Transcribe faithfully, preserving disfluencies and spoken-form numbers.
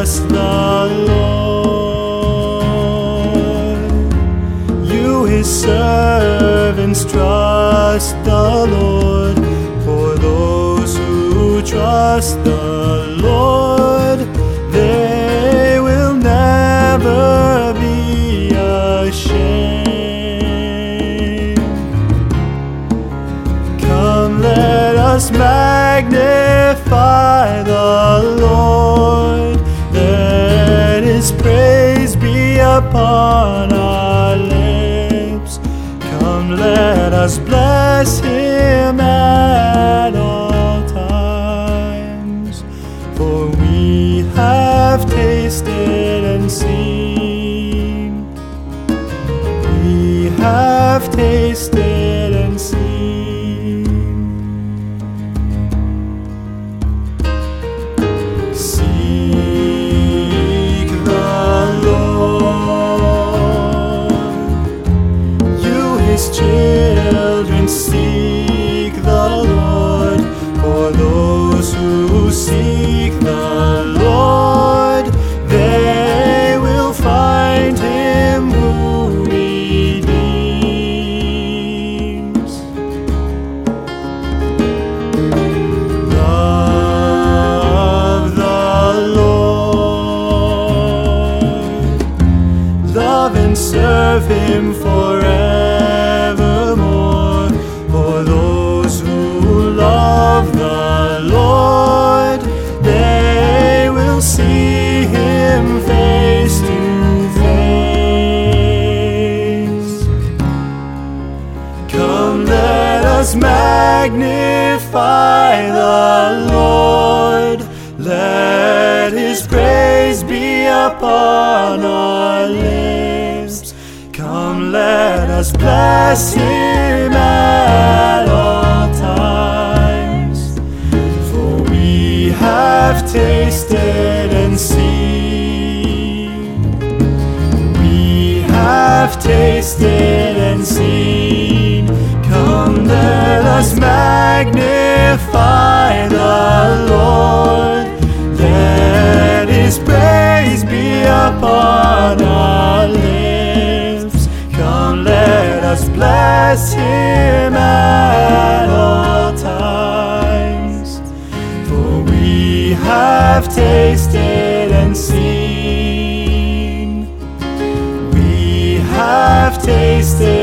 trust the Lord. You, his servants, trust the Lord. For those who trust the Lord, they will never be ashamed. Come, let us magnify the Lord. Let his praise be upon our lips. Come, let us bless him at all times. For we have tasted and seen. We have tasted and seen. Seek the Lord. You, his children, seek the Lord. For those who seek the Lord, they will find him who redeems. Love the Lord. Love and serve him forevermore. For those who love the Lord, they will see him face to face. Come, let us magnify the Lord. Let his praise be upon our lips. Come, let us bless him at all times. For we have tasted and seen. We have tasted and seen. Come, let us magnify the Lord. Let his praise be upon our lips. Come, let us bless him at all times. For we have tasted and seen. We have tasted